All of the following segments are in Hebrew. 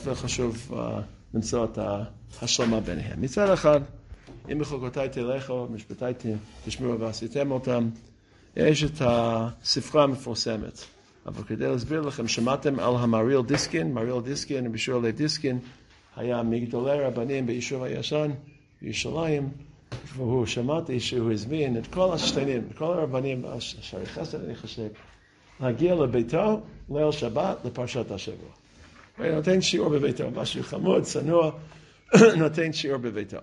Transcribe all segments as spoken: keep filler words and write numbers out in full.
וחשוב uh, למצוא את ההשלמה ביניהם. מצד אחד, אם בחוקותיי תלכו, משפטיי תשמרו ועשיתם אותם, יש את הספרה המפורסמת. אבל כדי להסביר לכם, שמעתם על המריל דיסקין, מריל דיסקין, בישור עלי דיסקין, היה מגדולי רבנים ביישוב הישן, בירושלים, והוא שמעתי שהוא הזמין את כל השתנים, את כל הרבנים, שערי חסד אני חושב, להגיע לביתו, ליל שבת, לפרשת השבוע. הוא נותן שיעור בביתו, משהו חמוד, צנוע, נותן שיעור בביתו.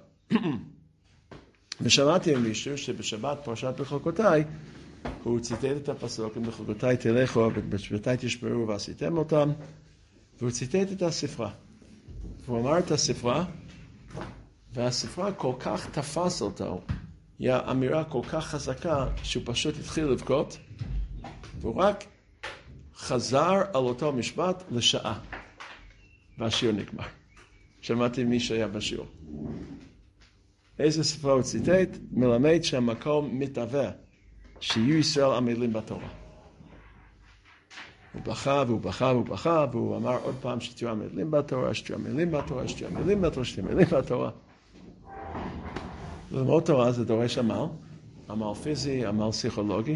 ושמעתי עם מישהו שבשבת פרשת בחוקותיי, הוא ציטט את הפסוק, אם בחוקותיי תלכו, ובשבתיי תשמרו ועשיתם אותם, והוא ציטט את הספרה. והוא אמר את הספרה, והספרה כל כך תפס אותו, היא אמירה כל כך חזקה, שהוא פשוט התחיל לבכות, והוא רק חזר על אותו משפט לשעה. והשיעור נגמר. שמעתי מי שהיה בשיעור. איזה ספרה הוא ציטט? מלמד שהמקום מתהווה, שיהיו ישראל עמלים בתורה. הוא בכה והוא בכה והוא בכה, והוא אמר עוד פעם שתהיו עמלים בתורה, שתהיו עמלים בתורה, שתהיו עמלים בתורה, שתהיו עמלים בתורה. ללמוד תורה זה דורש עמל, עמל פיזי, עמל פסיכולוגי.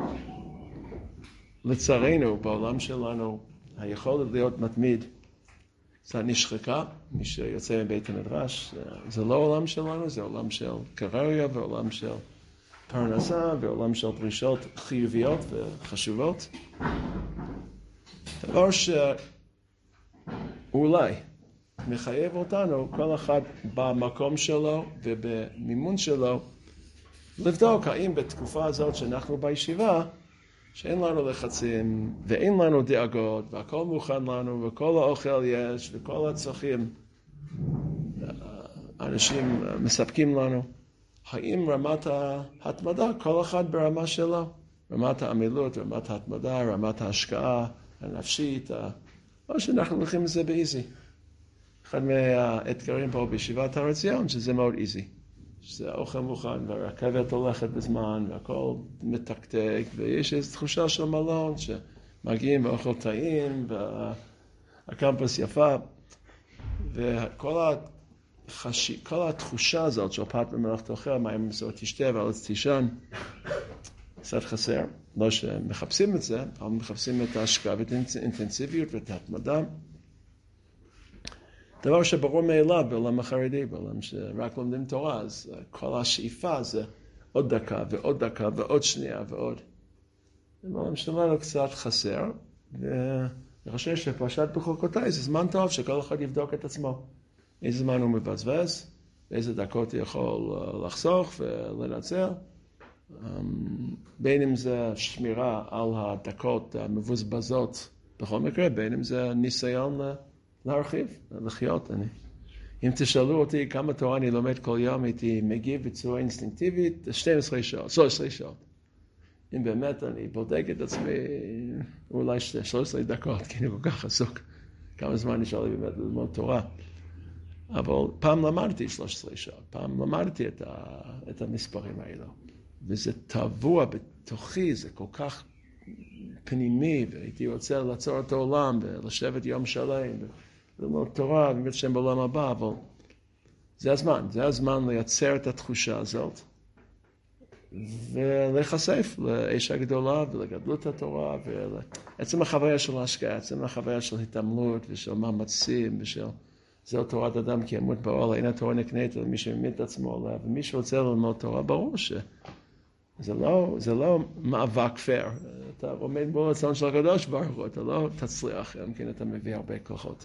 לצערנו, בעולם שלנו, היכולת להיות מתמיד, קצת נשחקה, מי שיוצא מבית המדרש, זה לא עולם שלנו, זה עולם של קריירה ועולם של פרנסה ועולם של דרישות חיוביות וחשובות. דבר שאולי מחייב אותנו, כל אחד במקום שלו ובמימון שלו, לבדוק האם בתקופה הזאת שאנחנו בישיבה, שאין לנו לחצים ואין לנו דאגות והכל מוכן לנו וכל האוכל יש וכל הצרכים אנשים מספקים לנו, האם רמת ההתמדה, כל אחד ברמה שלו, רמת העמילות, רמת ההתמדה, רמת ההשקעה הנפשית, או שאנחנו הולכים לזה באיזי. אחד מהאתגרים פה בישיבת הר ציון, שזה מאוד איזי. שזה האוכל מוכן, והרכבת הולכת בזמן, והכל מתקתק, ויש איזו תחושה של מלון, שמגיעים באוכל טעים, והקמפוס יפה, וכל החש... כל התחושה הזאת של פת במלאכת אוכל, מים זאת תשתה ועל תישן, קצת חסר. לא שמחפשים את זה, אבל מחפשים את ההשקעה ואת האינטנסיביות ואת ההתמדה. דבר שברור מאליו בעולם החרדי, בעולם שרק לומדים תורה, אז כל השאיפה זה עוד דקה ועוד דקה ועוד שנייה ועוד. בעולם שלנו קצת חסר, ואני חושב שפרשת בחוקותיי זה זמן טוב שכל אחד יבדוק את עצמו. איזה זמן הוא מבזבז, באיזה דקות הוא יכול לחסוך ולנצל. בין אם זה שמירה על הדקות המבוזבזות בכל מקרה, בין אם זה ניסיון להרחיב, לחיות. אני. אם תשאלו אותי כמה תורה אני לומד כל יום, הייתי מגיב בצורה אינסטינקטיבית, שתים עשרה שעות, שלוש עשרה שעות. אם באמת אני בודק את עצמי, אולי שלוש עשרה דקות, כי אני כל כך עסוק. כמה זמן נשאר לי באמת ללמוד תורה. אבל פעם למדתי שלוש עשרה שעות, פעם למדתי את, ה, את המספרים האלו. וזה טבוע בתוכי, זה כל כך פנימי, והייתי רוצה לעצור את העולם ולשבת יום שלם וללמוד תורה ובאמת שם בעולם הבא, אבל זה הזמן, זה הזמן לייצר את התחושה הזאת ולהיחשף לאש הגדולה ולגדלות התורה ועצם החוויה של ההשקעה, עצם החוויה של התעמלות ושל מאמצים ושל זהו תורת אדם כי ימות באוהל, אין התורה נקנית למי שממית את עצמו עליה, ומי שרוצה ללמוד תורה ברור ש... זה לא, זה לא מאבק פייר. אתה עומד בו רצון של הקדוש ברוך הוא, אתה לא תצליח, אם כן אתה מביא הרבה כוחות.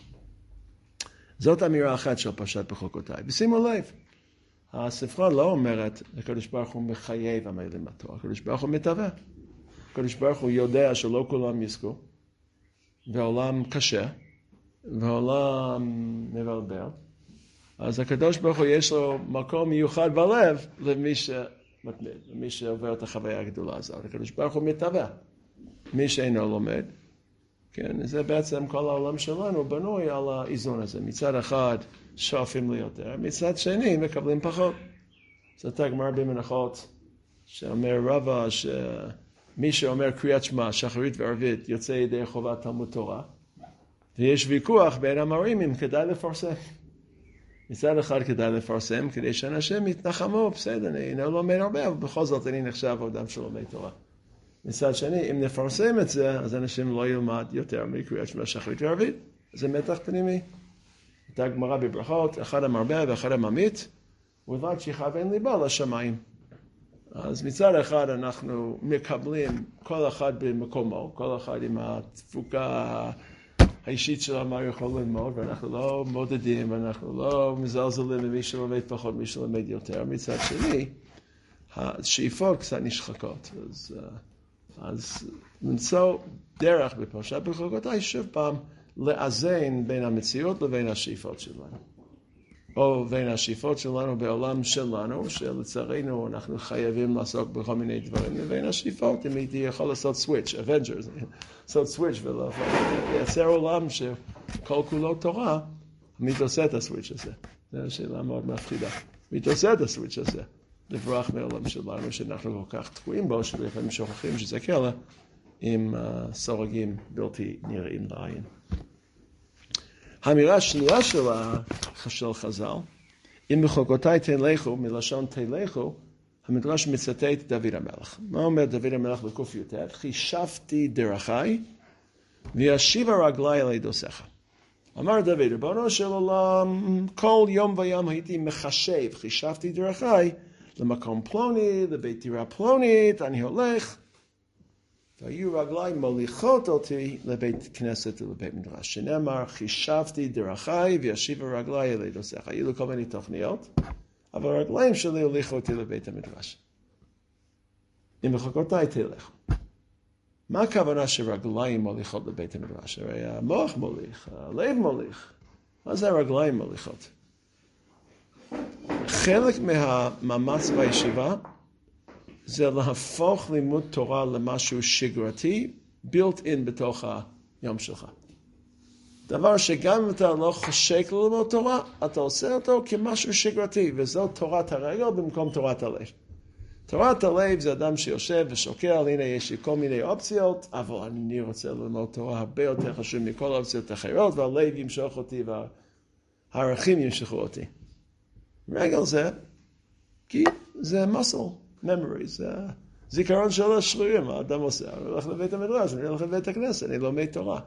זאת אמירה אחת של פרשת בחוקותיי. ושימו לב, הספרה לא אומרת, הקדוש ברוך הוא מחייב עמלים בתורה, הקדוש ברוך הוא מתהווה. הקדוש ברוך הוא יודע שלא כולם יזכו, והעולם קשה, והעולם מבלבל. אז הקדוש ברוך הוא יש לו מקום מיוחד בלב למי ש... מתמיד, מי שעובר את החוויה הגדולה הזאת. הקדוש ברוך הוא מתהווה. מי שאינו לומד, כן, זה בעצם כל העולם שלנו בנוי על האיזון הזה. מצד אחד שואפים ליותר, מצד שני מקבלים פחות. זאת הגמרא במנחות שאומר רבא שמי שאומר קריאת שמע, שחרית וערבית, יוצא ידי חובת תלמוד תורה, ויש ויכוח בין המורים אם כדאי לפרסם. מצד אחד כדאי לפרסם, כדי שאנשים יתנחמו, בסדר, אני לא לומד הרבה, אבל בכל זאת אני נחשב אדם שלומד תורה. מצד שני, אם נפרסם את זה, אז אנשים לא ילמד יותר מקריאת שמע שחרית וערבית. זה מתח פנימי. הייתה גמרא בברכות, אחד המרבה ואחד הממית, ולבד שיכוון ליבו לשמיים. אז מצד אחד אנחנו מקבלים כל אחד במקומו, כל אחד עם התפוקה האישית שלו מה יכול ללמוד, ואנחנו לא מודדים, ואנחנו לא מזלזלים במי שלומד פחות, מי שלומד יותר. מצד שני, השאיפות קצת נשחקות. אז, אז למצוא דרך בפרשת בחוקותיי, שוב פעם, לאזן בין המציאות לבין השאיפות שלנו. או בין השאיפות שלנו בעולם שלנו, שלצערנו אנחנו חייבים לעסוק בכל מיני דברים, לבין השאיפות, אם הייתי יכול לעשות סוויץ', אבנג'רס, לעשות סוויץ' ולייצר עולם שכל כולו תורה, מי עושה את הסוויץ' הזה? זו שאלה מאוד מפחידה. מי עושה את הסוויץ' הזה? לברוח מהעולם שלנו, שאנחנו כל כך תקועים בו, שלפעמים שוכחים שזה כאלה, עם uh, סורגים בלתי נראים לעין. האמירה השנייה של, של חז"ל, אם בחוקותיי תלכו, מלשון תלכו, המדרש מצטט דוד המלך. מה אומר דוד המלך בקוף י"ט? חישבתי דרכי, וישיבה רגלי על ידוסיך. אמר דוד, ריבונו של עולם, כל יום ויום הייתי מחשב, חישבתי דרכי, למקום פלוני, לבית דירה פלונית, אני הולך, והיו רגלי מוליכות אותי לבית כנסת ולבית מדרש. שנאמר, חישבתי דרכי וישיבה רגלי אל ידוסיך. היו לי כל מיני תוכניות, אבל הרגליים שלי הוליכו אותי לבית המדרש. אם בחוקותיי תלכו. מה הכוונה שרגליים מוליכות לבית המדרש? הרי המוח מוליך, הלב מוליך. מה זה הרגליים מוליכות? חלק מהמאמץ בישיבה זה להפוך לימוד תורה למשהו שגרתי, built in בתוך היום שלך. דבר שגם אם אתה לא חושק ללמוד תורה, אתה עושה אותו כמשהו שגרתי, וזו תורת הרגל במקום תורת הלב. תורת הלב זה אדם שיושב ושוקל, הנה יש לי כל מיני אופציות, אבל אני רוצה ללמוד תורה הרבה יותר חשוב מכל האופציות האחרות, והלב ימשוך אותי והערכים ימשכו אותי. רגל זה, כי זה muscle. memory, זה זיכרון של השרירים, האדם עושה, אני הולך לבית המדרש, אני הולך לבית הכנסת, אני לומד תורה.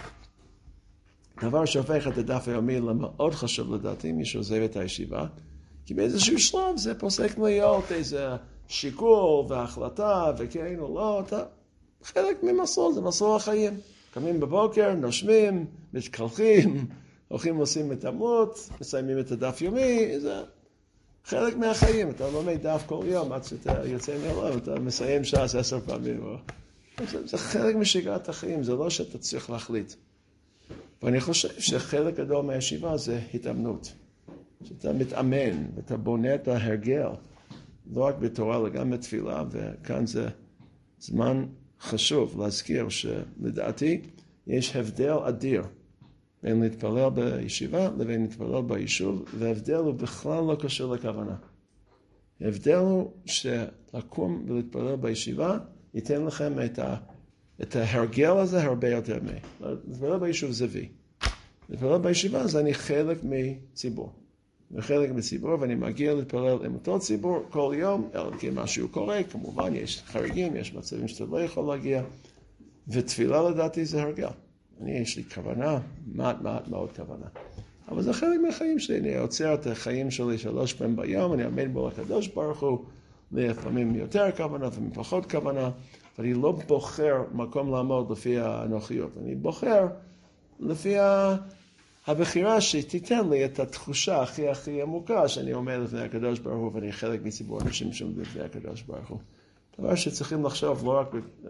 דבר שהופך את הדף היומי למאוד חשוב לדעתי, מי שעוזב את הישיבה, כי באיזשהו שלב זה פוסק להיות איזה שיקול והחלטה, וכן או לא, אתה חלק ממסור, זה מסור החיים. קמים בבוקר, נושמים, מתקלחים, הולכים עושים התעמלות, מסיימים את הדף יומי, זה חלק מהחיים, אתה לומד דף כל יום, עד שאתה יוצא מהעולם, אתה מסיים שעה עשר פעמים. זה, זה חלק משגרת החיים, זה לא שאתה צריך להחליט. ואני חושב שחלק גדול מהישיבה זה התאמנות. שאתה מתאמן, ואתה בונה את ההרגל, לא רק בתורה, אלא גם בתפילה, וכאן זה זמן חשוב להזכיר שלדעתי יש הבדל אדיר בין להתפלל בישיבה לבין להתפלל ביישוב, וההבדל הוא בכלל לא קשור לכוונה. ההבדל הוא שלקום ולהתפלל בישיבה ייתן לכם את, ה, את ההרגל הזה הרבה יותר מי. להתפלל ביישוב זה וי. להתפלל בישיבה זה אני חלק מציבור. וחלק מציבור, ואני מגיע להתפלל עם אותו ציבור כל יום, אלא כי משהו קורה, כמובן יש חריגים, יש מצבים שאתה לא יכול להגיע, ותפילה לדעתי זה הרגל. אני, יש לי כוונה, מעט מעט מאוד כוונה. אבל זה חלק מהחיים שלי, אני עוצר את החיים שלי שלוש פעמים ביום, אני עומד בו לקדוש ברוך הוא, לפעמים יותר כוונה, לפעמים פחות כוונה, ואני לא בוחר מקום לעמוד לפי האנוכיות, אני בוחר לפי הבחירה שתיתן לי את התחושה הכי הכי עמוקה, שאני עומד לפני הקדוש ברוך הוא, ואני חלק מציבור אנשים שעומדים לפני הקדוש ברוך הוא. דבר שצריכים לחשוב לא רק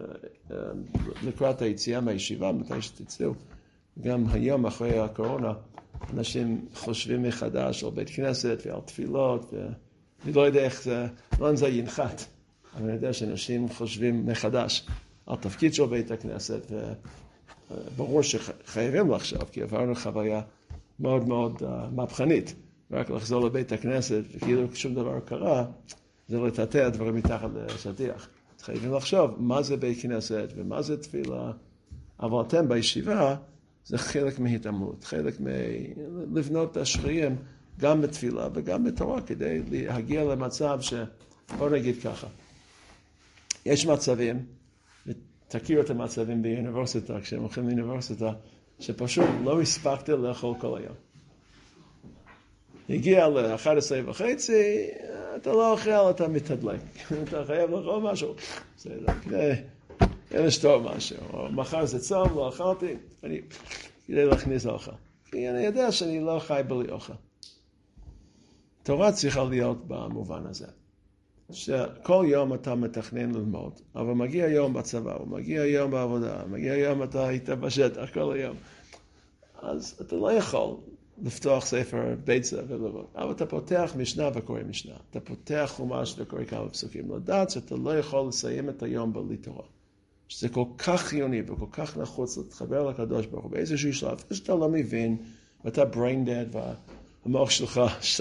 לקראת היציאה מהישיבה, מתי שתצאו, גם היום אחרי הקורונה, אנשים חושבים מחדש על בית כנסת ועל תפילות, ואני לא יודע איך זה, לא זה ינחת, אבל אני יודע שאנשים חושבים מחדש על תפקיד של בית הכנסת, וברור שחייבים לחשוב, כי עברנו חוויה מאוד מאוד מהפכנית, רק לחזור לבית הכנסת, וכאילו שום דבר קרה, זה לטאטא דברים מתחת לשטיח. חייבים לחשוב מה זה בית כנסת ומה זה תפילה, אבל אתם בישיבה זה חלק מהתעמלות, חלק מלבנות את השחיים גם בתפילה וגם בתורה, כדי להגיע למצב ש... בוא נגיד ככה, יש מצבים, ותכירו את המצבים באוניברסיטה, כשהם הולכים לאוניברסיטה, שפשוט לא הספקת לאכול כל היום. הגיע ל-אחת עשרה וחצי, אתה לא אוכל, אתה מתדלק. אתה חייב לאכול משהו. בסדר, כדי לשתות משהו. או מחר זה צום, לא אכלתי, אני... כדי להכניס אוכל. כי אני יודע שאני לא חי בלי אוכל. תורה צריכה להיות במובן הזה. שכל יום אתה מתכנן ללמוד, אבל מגיע יום בצבא, או מגיע יום בעבודה, מגיע יום אתה היית בשטח כל היום. אז אתה לא יכול לפתוח ספר ביצה וללמוד. אבל אתה פותח משנה וקורא משנה. אתה פותח חומש וקורא כמה פסוקים. לדעת שאתה לא יכול לסיים את היום בלי תורה. שזה כל כך חיוני וכל כך נחוץ להתחבר לקדוש ברוך הוא. באיזשהו שלב, שאתה לא מבין, ואתה brain dead, והמוח שלך,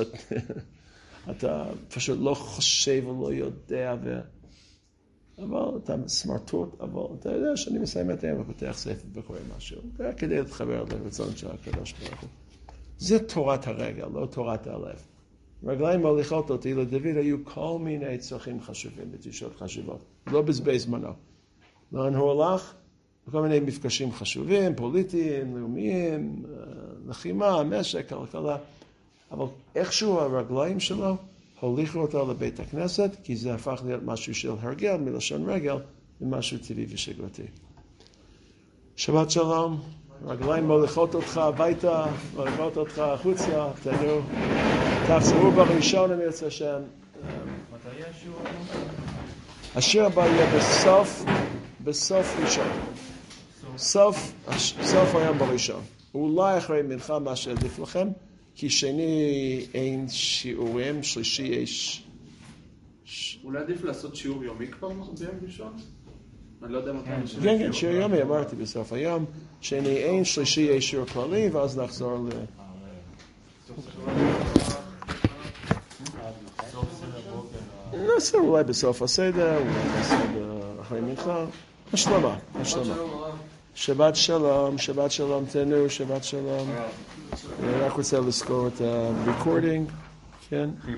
אתה פשוט לא חושב ולא יודע, ו... אבל אתה סמרטוט, אבל אתה יודע שאני מסיים את היום ופותח ספר וקורא משהו. זה כדי להתחבר לרצון של הקדוש ברוך הוא. זה תורת הרגל, לא תורת הלב. רגליים מוליכות אותי, לדוד היו כל מיני צרכים חשובים ותשעות חשובות. לא בזבז זמנו. לאן הוא הלך? כל מיני מפגשים חשובים, פוליטיים, לאומיים, לחימה, משק, כלכלה. אבל איכשהו הרגליים שלו הוליכו אותו לבית הכנסת, כי זה הפך להיות משהו של הרגל, מלשון רגל, ומשהו טבעי ושגרתי. שבת שלום. רגליים מוליכות אותך הביתה, מוליכות אותך החוצה, תנו, תחזרו בראשון אם ירצה שם. מתי יהיה השיעור? השיר הבא יהיה בסוף, בסוף ראשון. סוף, סוף היום בראשון. אולי אחרי מנחה מה שעדיף לכם, כי שני אין שיעורים, שלישי יש... אולי עדיף לעשות שיעור יומי כבר ביום ראשון? אני לא יודע מתי אני שיעור. כן, כן, שיעור יומי, אמרתי בסוף היום. שני אין, שלישי יש שיעור כללי, ואז נחזור ל... נעשה אולי בסוף הסדר, אולי נעשה אחרי מנחה. השלמה, השלמה. שבת שלום, שבת שלום תנו, שבת שלום. אני רק רוצה לזכור את ה-recording, כן?